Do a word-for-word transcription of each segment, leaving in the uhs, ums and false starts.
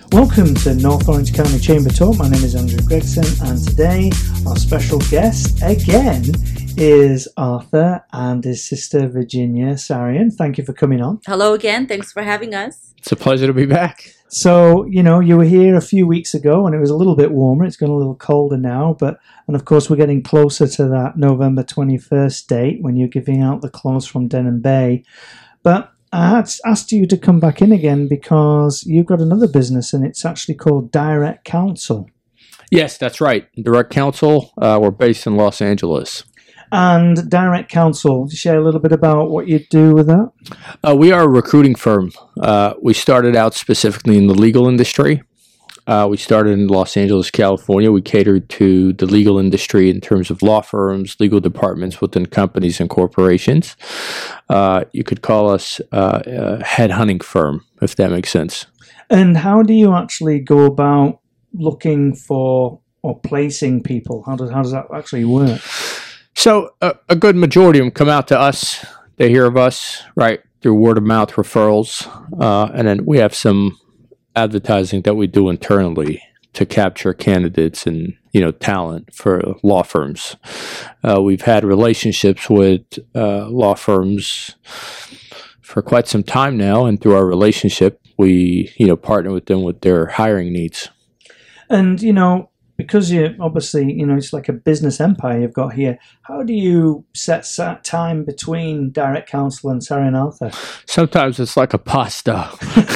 Welcome to North Orange County Chamber Talk. My name is Andrew Gregson, and today our special guest again is Arthur and his sister Virginia Sarian. Thank you for coming on. Hello again. Thanks for having us. It's a pleasure to be back. So, you know, you were here a few weeks ago and it was a little bit warmer. It's gone a little colder now, but, and of course, we're getting closer to that November twenty-first date when you're giving out the clothes from Denon Bay. But I had asked you to come back in again because you've got another business and it's actually called Direct Counsel. Yes, that's right. Direct Counsel. Uh, we're based in Los Angeles. And Direct Counsel, share a little bit about what you do with that. Uh, we are a recruiting firm. Uh, we started out specifically in the legal industry. Uh, we started in Los Angeles, California. We catered to the legal industry in terms of law firms, legal departments within companies and corporations. Uh, you could call us uh, a headhunting firm, if that makes sense. And how do you actually go about looking for or placing people? How does, how does that actually work? So uh, a good majority of them come out to us. They hear of us, right, through word of mouth referrals. Uh, and then we have some advertising that we do internally to capture candidates and, you know, talent for law firms. Uh, we've had relationships with uh, law firms for quite some time now. And through our relationship, we, you know, partner with them with their hiring needs. And, you know, because you obviously, you know, it's like a business empire you've got here. How do you set time between Direct Counsel and Sarian Arthur? Sometimes it's like a pasta.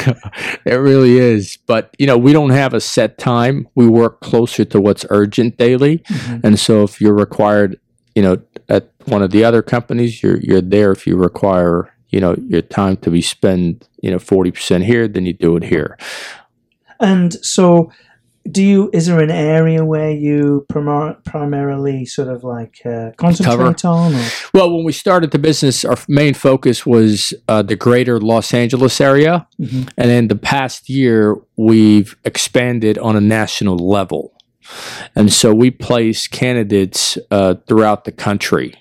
It really is. But, you know, we don't have a set time. We work closer to what's urgent daily. Mm-hmm. And so if you're required, you know, at one of the other companies, you're you're there. If you require, you know, your time to be spent, you know, forty percent here, then you do it here. And so Do you? Is there an area where you primar- primarily sort of like uh, concentrate Cover. on? Or? Well, when we started the business, our main focus was uh, the greater Los Angeles area. Mm-hmm. And in the past year, we've expanded on a national level. And so we place candidates uh, throughout the country.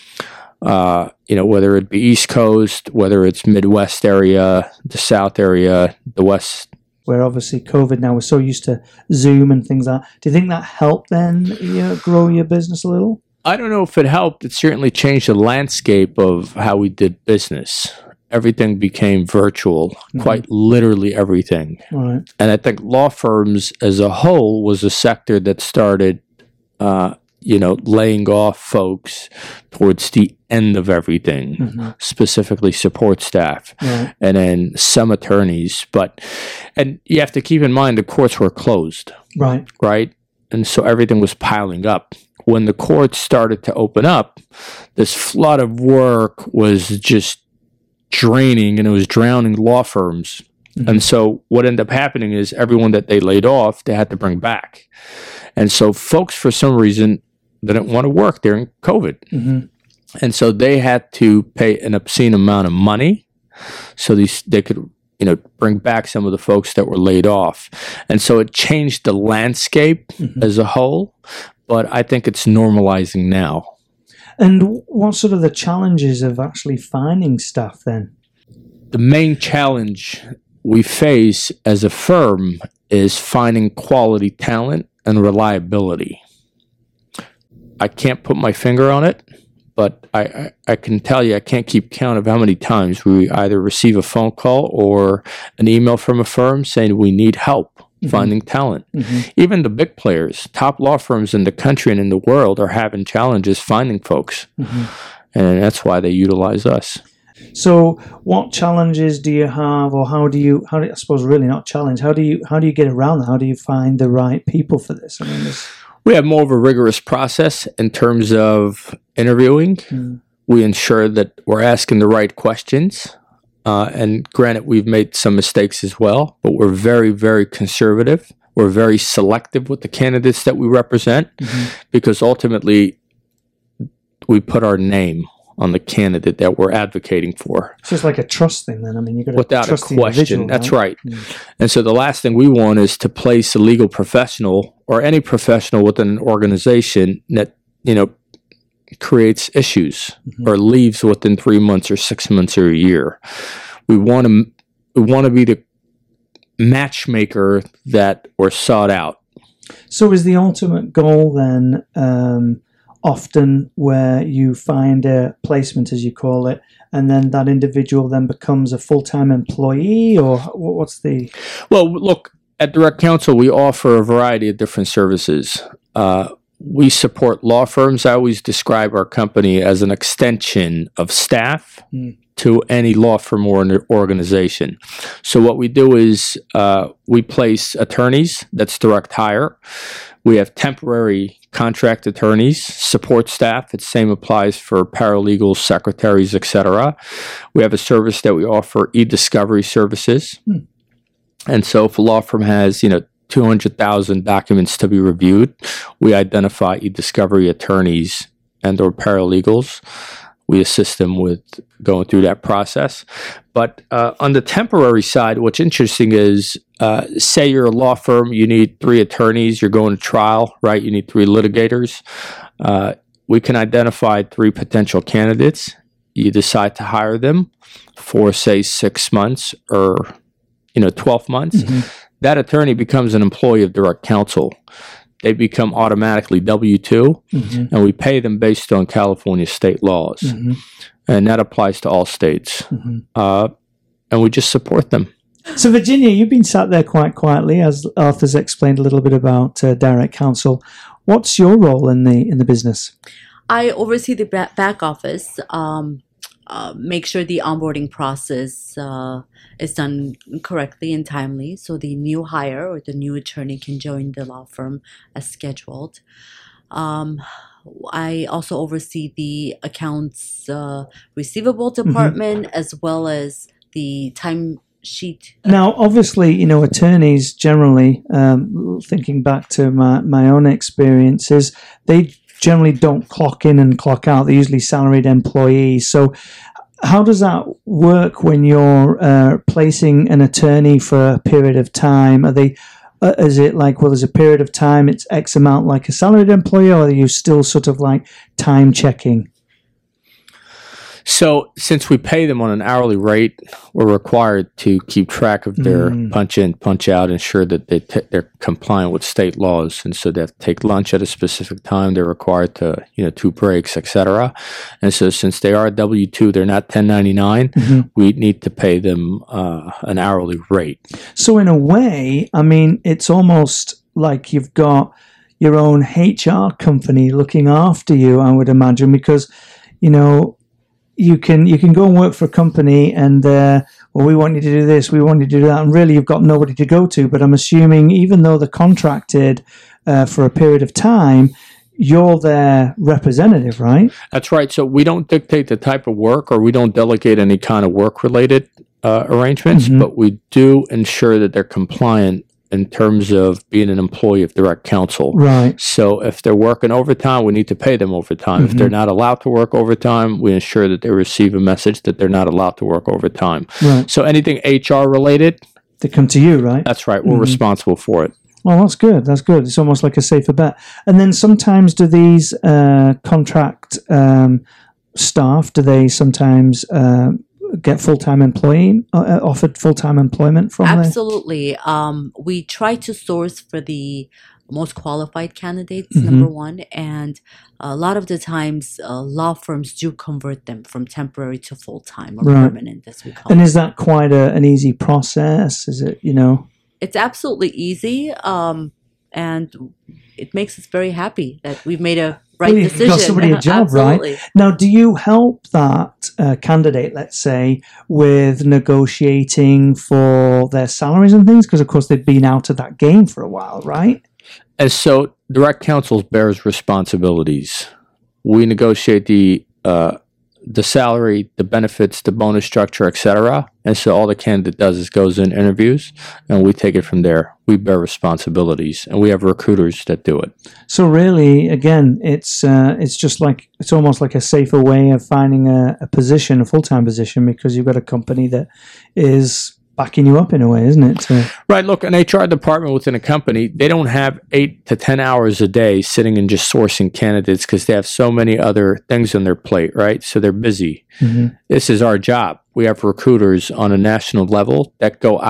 Uh, you know, whether it be East Coast, whether it's Midwest area, the South area, the West. Where obviously COVID now, we're so used to Zoom and things like that. Do you think that helped then, you know, grow your business a little? I don't know if it helped. It certainly changed the landscape of how we did business. Everything became virtual, mm-hmm. quite literally everything. Right. And I think law firms as a whole was a sector that started, uh, you know, laying off folks towards the end of everything, mm-hmm. specifically support staff, right. and then some attorneys. But, and you have to keep in mind the courts were closed. Right. Right. And so everything was piling up. When the courts started to open up, this flood of work was just draining and it was drowning law firms. Mm-hmm. And so what ended up happening is everyone that they laid off, they had to bring back. And so folks, for some reason, didn't want to work during COVID. Mm-hmm. And so they had to pay an obscene amount of money so these they could, you know, bring back some of the folks that were laid off. And so it changed the landscape mm-hmm. as a whole, but I think it's normalizing now. And what sort of the challenges of actually finding staff then? The main challenge we face as a firm is finding quality talent and reliability. I can't put my finger on it, but I, I, I can tell you I can't keep count of how many times we either receive a phone call or an email from a firm saying we need help mm-hmm. finding talent. Mm-hmm. Even the big players, top law firms in the country and in the world are having challenges finding folks. Mm-hmm. And that's why they utilize us. So what challenges do you have, or how do you, how do you, I suppose really not challenge, how do you, how do you get around that? How do you find the right people for this? I mean, this... We have more of a rigorous process in terms of interviewing. Mm. We ensure that we're asking the right questions. Uh, and granted, we've made some mistakes as well, but we're very, very conservative. We're very selective with the candidates that we represent mm-hmm. because ultimately we put our name on the candidate that we're advocating for. It's just like a trust thing then. I mean, you got to Without trust a question. That's right. right. Mm. And so the last thing we want is to place a legal professional or any professional within an organization that, you know, creates issues mm-hmm. or leaves within three months or six months or a year. We want to we want to be the matchmaker that were sought out. So is the ultimate goal then um, often where you find a placement, as you call it, and then that individual then becomes a full-time employee, or what's the... Well, look, at Direct Counsel, we offer a variety of different services. Uh, we support law firms. I always describe our company as an extension of staff mm. to any law firm or organization. So what we do is uh, we place attorneys. That's direct hire. We have temporary contract attorneys, support staff. The same applies for paralegals, secretaries, et cetera. We have a service that we offer, e-discovery services. Hmm. And so if a law firm has, you know, two hundred thousand documents to be reviewed, we identify e-discovery attorneys and or paralegals. We assist them with going through that process. But uh, on the temporary side, what's interesting is, uh, say you're a law firm, you need three attorneys, you're going to trial, right? You need three litigators. Uh, we can identify three potential candidates. You decide to hire them for, say, six months or, you know, twelve months. Mm-hmm. That attorney becomes an employee of Direct Counsel. They become automatically W two, mm-hmm. and we pay them based on California state laws. Mm-hmm. And that applies to all states. Mm-hmm. Uh, and we just support them. So, Virginia, you've been sat there quite quietly, as Arthur's explained a little bit about uh, Direct Counsel. What's your role in the in the business? I oversee the ba- back office, um, uh, make sure the onboarding process uh, is done correctly and timely, so the new hire or the new attorney can join the law firm as scheduled. Um, I also oversee the accounts uh, receivable department, mm-hmm. as well as the time sheet. Now, obviously, you know, attorneys generally, um, thinking back to my, my own experiences, they generally don't clock in and clock out. They're usually salaried employees. So how does that work when you're uh, placing an attorney for a period of time? Are they, uh, is it like, well, there's a period of time, it's X amount like a salaried employee, or are you still sort of like time checking? So since we pay them on an hourly rate, we're required to keep track of their mm. punch in, punch out, ensure that they t- they're compliant with state laws. And so they have to take lunch at a specific time. They're required to, you know, two breaks, et cetera. And so since they are W two, they're not ten ninety-nine, mm-hmm. we need to pay them uh, an hourly rate. So in a way, I mean, it's almost like you've got your own H R company looking after you, I would imagine, because, you know, You can you can go and work for a company and, uh, well, we want you to do this, we want you to do that, and really you've got nobody to go to. But I'm assuming even though they're contracted uh, for a period of time, you're their representative, right? That's right. So we don't dictate the type of work, or we don't delegate any kind of work-related uh, arrangements, mm-hmm. but we do ensure that they're compliant in terms of being an employee of Direct Counsel. Right. So if they're working overtime, we need to pay them overtime. Mm-hmm. If they're not allowed to work overtime, we ensure that they receive a message that they're not allowed to work overtime. Right. So anything H R related, they come to you, right? That's right. We're mm-hmm. responsible for it. Well, that's good. That's good. It's almost like a safer bet. And then sometimes do these uh, contract um, staff, do they sometimes uh, get full-time employee uh, offered full-time employment from Absolutely. Um, we try to source for the most qualified candidates, mm-hmm. number one, and a lot of the times uh, law firms do convert them from temporary to full-time or right. permanent, as we call and it. And is that quite a, an easy process? Is it, you know? It's absolutely easy, um, and it makes us very happy that we've made a right well, decision. You've got somebody a job, right? Now, do you help that uh, candidate, let's say, with negotiating for their salaries and things? Because, of course, they've been out of that game for a while, right? And so Direct Counsel bears responsibilities. We negotiate the uh, the salary, the benefits, the bonus structure, et cetera. And so all the candidate does is goes in interviews, and we take it from there. We bear responsibilities, and we have recruiters that do it. So really, again, it's uh, it's just like it's almost like a safer way of finding a, a position, a full time position, because you've got a company that is backing you up in a way, isn't it? So, right. Look, an H R department within a company, they don't have eight to ten hours a day sitting and just sourcing candidates because they have so many other things on their plate, right? So they're busy. Mm-hmm. This is our job. We have recruiters on a national level that go out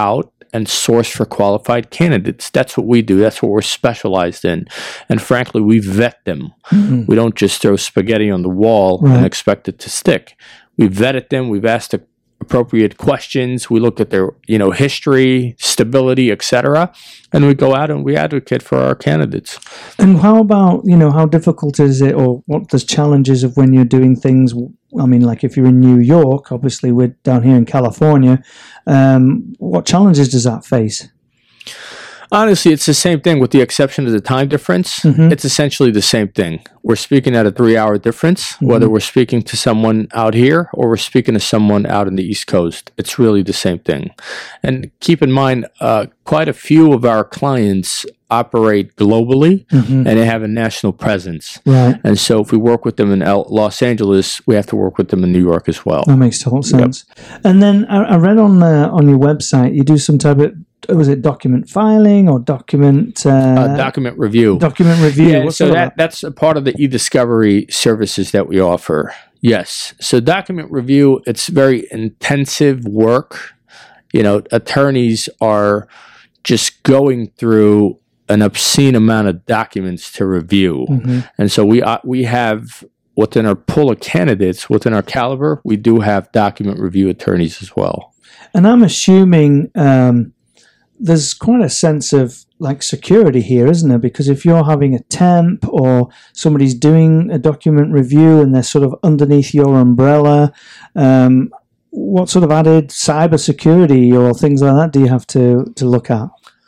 and source for qualified candidates. That's what we do. That's what we're specialized in. And frankly, we vet them. Mm-hmm. We don't just throw spaghetti on the wall right. and expect it to stick. We've vetted them. We've asked the appropriate questions. We look at their, you know, history, stability, et cetera, and we go out and we advocate for our candidates. And how about, you know, how difficult is it, or what the challenges of when you're doing things? I mean, like if you're in New York, obviously we're down here in California. Um, what challenges does that face? Honestly, it's the same thing with the exception of the time difference. Mm-hmm. It's essentially the same thing. We're speaking at a three-hour difference, mm-hmm. whether we're speaking to someone out here or we're speaking to someone out in the East Coast. It's really the same thing. And keep in mind, uh, quite a few of our clients operate globally, mm-hmm. and they have a national presence. Right. And so if we work with them in L- Los Angeles, we have to work with them in New York as well. That makes total sense. Yep. And then I, I read on uh, on your website, you do some type of, was it document filing or document? Uh, uh, document review. Document review. Yeah, so that, that's a part of the e-discovery services that we offer. Yes. So document review, it's very intensive work. You know, attorneys are just going through an obscene amount of documents to review. Mm-hmm. And so we uh, we have, within our pool of candidates, within our caliber, we do have document review attorneys as well. And I'm assuming um, there's quite a sense of like security here, isn't there? Because if you're having a temp or somebody's doing a document review and they're sort of underneath your umbrella, um, what sort of added cyber security or things like that do you have to, to look at?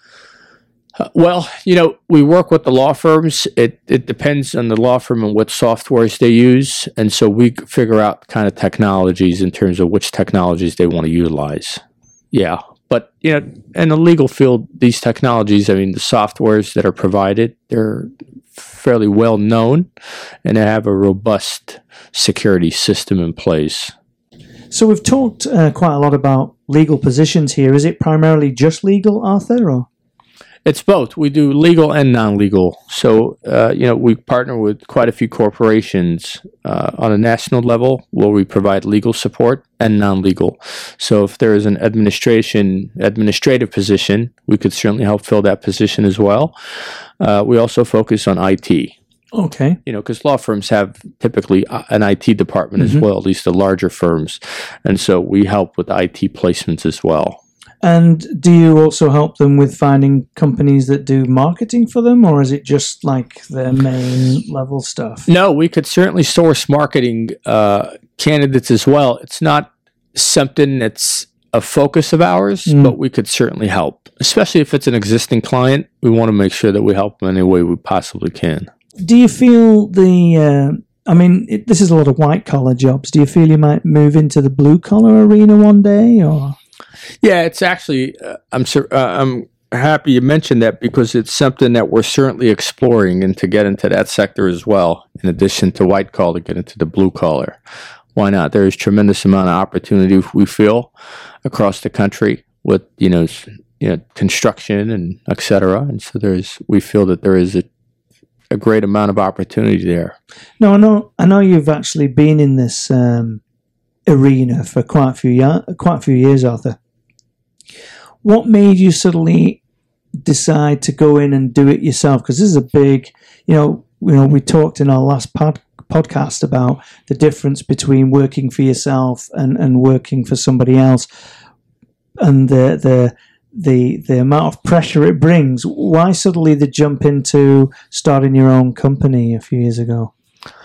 Uh, well, you know, we work with the law firms. It it depends on the law firm and what softwares they use. And so we figure out kind of technologies in terms of which technologies they want to utilize. Yeah. But, you know, in the legal field, these technologies, I mean, the softwares that are provided, they're fairly well known and they have a robust security system in place. So we've talked uh, quite a lot about legal positions here. Is it primarily just legal, Arthur, or? It's both. We do legal and non-legal. So, uh, you know, we partner with quite a few corporations uh, on a national level where we provide legal support and non-legal. So if there is an administration, administrative position, we could certainly help fill that position as well. Uh, we also focus on I T. Okay. You know, because law firms have typically an I T department mm-hmm. as well, at least the larger firms. And so we help with I T placements as well. And do you also help them with finding companies that do marketing for them, or is it just like their main level stuff? No, we could certainly source marketing uh, candidates as well. It's not something that's a focus of ours, mm. but we could certainly help, especially if it's an existing client. We want to make sure that we help them any way we possibly can. Do you feel the... Uh, I mean, it, this is a lot of white-collar jobs. Do you feel you might move into the blue-collar arena one day, or... Yeah, it's actually, uh, I'm sur- uh, I'm happy you mentioned that because it's something that we're certainly exploring and to get into that sector as well, in addition to white collar, get into the blue collar. Why not? There is tremendous amount of opportunity we feel across the country with, you know, you know, construction and et cetera. And so there's, we feel that there is a, a great amount of opportunity there. No, I know, I know you've actually been in this um, arena for quite a few, year, quite a few years, Arthur. What made you suddenly decide to go in and do it yourself? Because this is a big, you know, you know, we talked in our last pod, podcast about the difference between working for yourself and, and working for somebody else, and the the the the amount of pressure it brings. Why suddenly the jump into starting your own company a few years ago?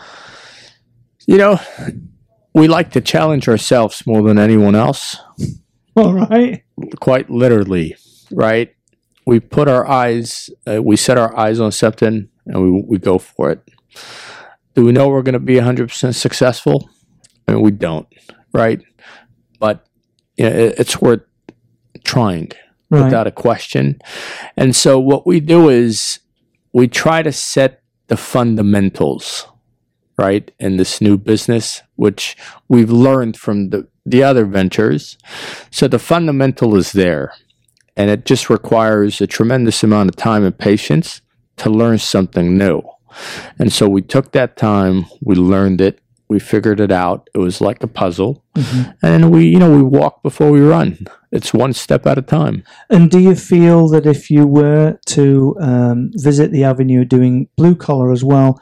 You know, we like to challenge ourselves more than anyone else. All right. Quite literally, right? We put our eyes, uh, we set our eyes on something, and we we go for it. Do we know we're going to be one hundred percent successful? I mean, we don't, right? But you know, it, it's worth trying right. without a question. And so what we do is we try to set the fundamentals, right, in this new business, which we've learned from the the other ventures. So the fundamental is there, and it just requires a tremendous amount of time and patience to learn something new. And so we took that time, we learned it, We figured it out. It was like a puzzle. Mm-hmm. And we, you know, we walk before we run. It's one step at a time. And do you feel that if you were to um, visit the Avenue doing blue collar as well,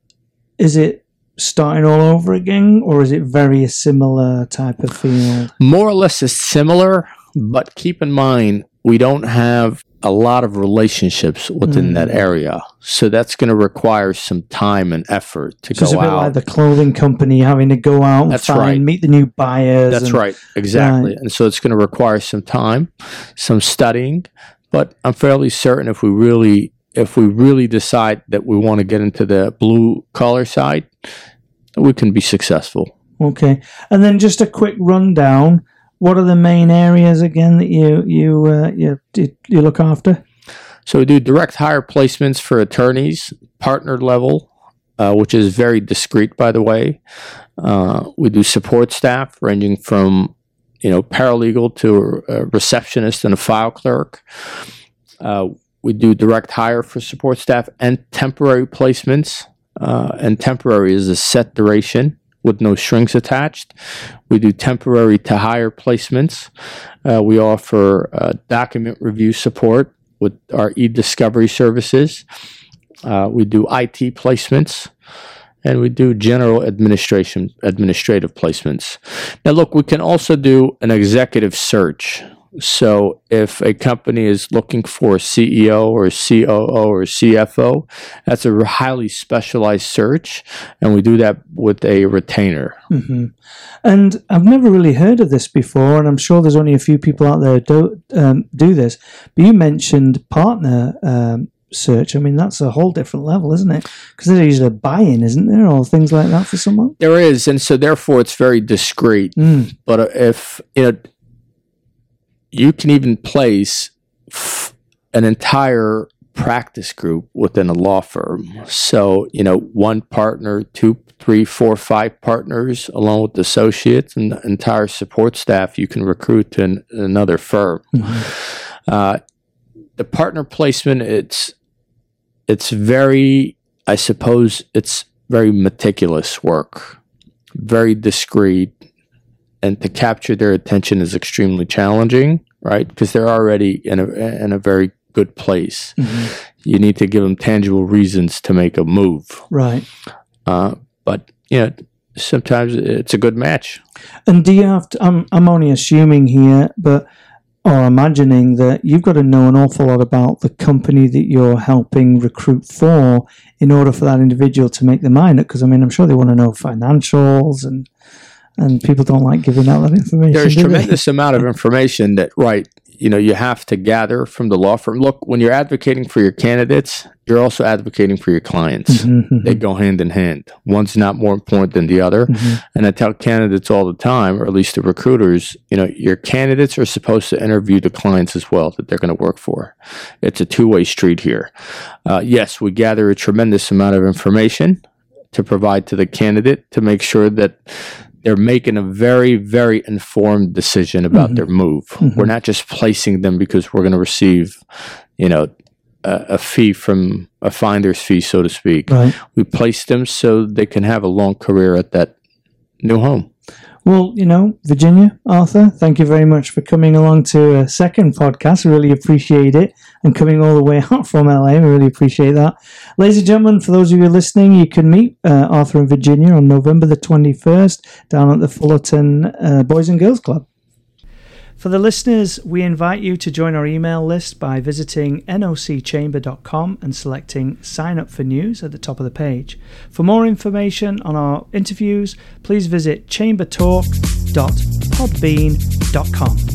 is it starting all over again, or is it very a similar type of field? More or less is similar, but keep in mind, we don't have a lot of relationships within Mm. that area. So that's going to require some time and effort to So it's go a bit out. like the clothing company having to go out and That's find, right. meet the new buyers. That's and- right. Exactly. Right. And so it's going to require some time, some studying, but I'm fairly certain if we really if we really decide that we want to get into the blue collar side, we can be successful. Okay. And then just a quick rundown. What are the main areas again that you you uh, you, you look after? So we do direct hire placements for attorneys, partner level, uh, which is very discreet, by the way. Uh, we do support staff ranging from, you know, paralegal to a receptionist and a file clerk. Uh, we do direct hire for support staff and temporary placements. Uh, and temporary is a set duration with no strings attached. We do temporary to hire placements. Uh, we offer uh, document review support with our e-discovery services. Uh, we do I T placements, and we do general administration administrative placements. Now, look, we can also do an executive search. So if a company is looking for a C E O or a C O O or a C F O, that's a highly specialized search, and we do that with a retainer. Mm-hmm. And I've never really heard of this before, and I'm sure there's only a few people out there who do, um, do this. But you mentioned partner um, search. I mean, that's a whole different level, isn't it? Because there's usually a buy-in, isn't there, or things like that for someone? There is, and so therefore it's very discreet. Mm. But if, you know, you can even place f- an entire practice group within a law firm. So, you know, one partner, two, three, four, five partners, along with associates and the entire support staff, you can recruit to an, another firm. Mm-hmm. Uh, the partner placement, it's it's very, I suppose, it's very meticulous work, very discreet. And to capture their attention is extremely challenging, right? Because they're already in a in a very good place. Mm-hmm. You need to give them tangible reasons to make a move. Right. Uh, but you know, sometimes it's a good match. And do you have to, I'm, I'm only assuming here, but, or imagining that you've got to know an awful lot about the company that you're helping recruit for in order for that individual to make their mind up. Because, I mean, I'm sure they want to know financials and and people don't like giving out that information. There's do tremendous amount of information that, right, you know, you have to gather from the law firm. Look, when you're advocating for your candidates, you're also advocating for your clients. Mm-hmm. They go hand in hand. One's not more important than the other. Mm-hmm. And I tell candidates all the time, or at least the recruiters, you know, your candidates are supposed to interview the clients as well that they're going to work for. It's a two-way street here. Uh, yes, we gather a tremendous amount of information to provide to the candidate to make sure that they're making a very, very informed decision about Mm-hmm. their move. Mm-hmm. We're not just placing them because we're going to receive, you know, a, a fee from a finder's fee, so to speak. Right. We place them so they can have a long career at that new home. Well, you know, Virginia, Arthur, thank you very much for coming along to a second podcast. We really appreciate it. And coming all the way out from L A, we really appreciate that. Ladies and gentlemen, for those of you listening, you can meet uh, Arthur and Virginia on November the twenty-first down at the Fullerton uh, Boys and Girls Club. For the listeners, we invite you to join our email list by visiting N O C chamber dot com and selecting Sign Up for News at the top of the page. For more information on our interviews, please visit chamber talk dot podbean dot com.